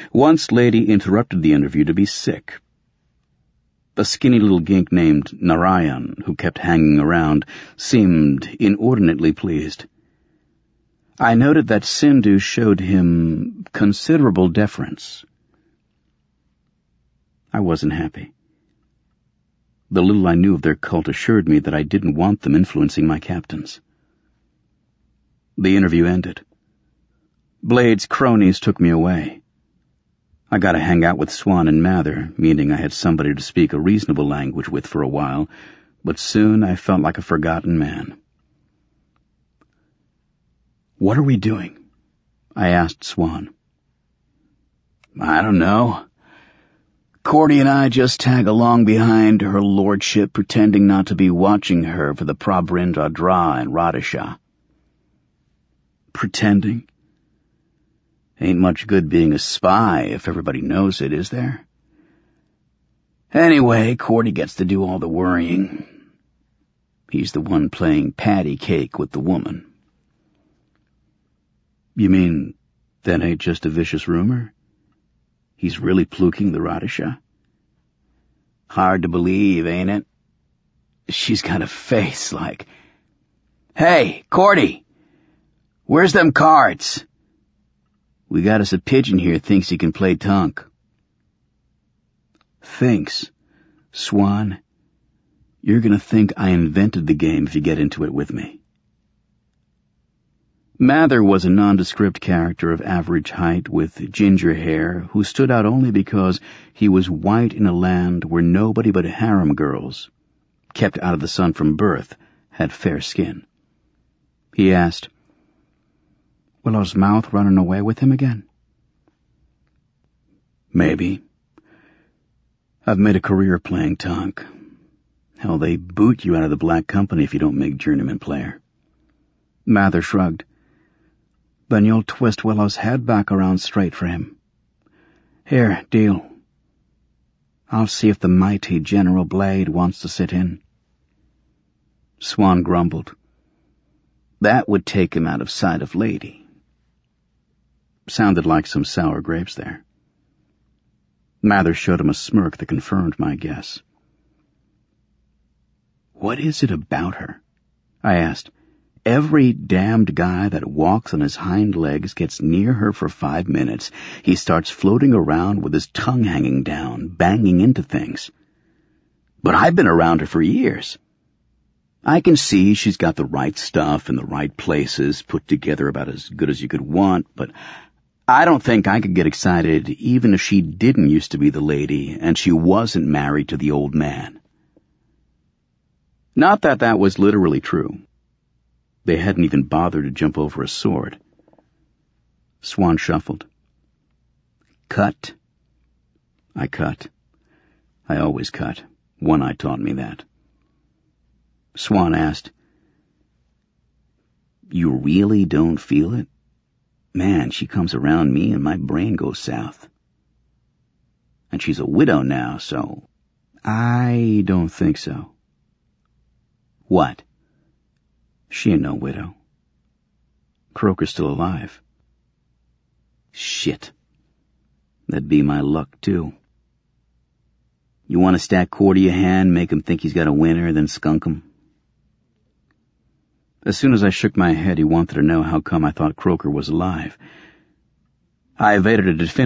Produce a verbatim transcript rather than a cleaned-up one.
Once Lady interrupted the interview to be sick. A skinny little gink named Narayan, who kept hanging around, seemed inordinately pleased. I noted that Sindhu showed him considerable deference. I wasn't happy. The little I knew of their cult assured me that I didn't want them influencing my captains. The interview ended. Blade's cronies took me away. I got to hang out with Swan and Mather, meaning I had somebody to speak a reasonable language with for a while, but soon I felt like a forgotten man. "What are we doing?" I asked Swan. "I don't know. Cordy and I just tag along behind her lordship, pretending not to be watching her for the Prabrindra Dra and Radisha." "Pretending? Ain't much good being a spy if everybody knows it, is there? Anyway, Cordy gets to do all the worrying. He's the one playing patty cake with the woman." "You mean that ain't just a vicious rumor? He's really pluking the Radisha?" "Hard to believe, ain't it? She's got a face like... Hey, Cordy! Where's them cards? We got us a pigeon here thinks he can play tonk." "Thinks? Swan, you're gonna think I invented the game if you get into it with me." Mather was a nondescript character of average height with ginger hair who stood out only because he was white in a land where nobody but harem girls, kept out of the sun from birth, had fair skin. He asked, "Willow's mouth running away with him again?" "Maybe. I've made a career playing tonk. Hell, they boot you out of the Black Company if you don't make journeyman player." Mather shrugged. "Then you'll twist Willow's head back around straight for him. Here, deal. I'll see if the mighty General Blade wants to sit in." Swan grumbled. "That would take him out of sight of Lady." Sounded like some sour grapes there. Mather showed him a smirk that confirmed my guess. "What is it about her?" I asked. "Every damned guy that walks on his hind legs gets near her for five minutes. He starts floating around with his tongue hanging down, banging into things. But I've been around her for years. I can see she's got the right stuff in the right places, put together about as good as you could want, but I don't think I could get excited even if she didn't used to be the lady and she wasn't married to the old man." Not that that was literally true. They hadn't even bothered to jump over a sword. Swan shuffled. "Cut." I cut. I always cut. One Eye taught me that. Swan asked, "You really don't feel it? Man, she comes around me and my brain goes south. And she's a widow now, so..." "I don't think so." "What?" "She ain't no widow. Croker's still alive." "Shit. That'd be my luck, too. You want to stack Cordy a hand, make him think he's got a winner, then skunk him?" As soon as I shook my head, he wanted to know how come I thought Croker was alive. I evaded a definitive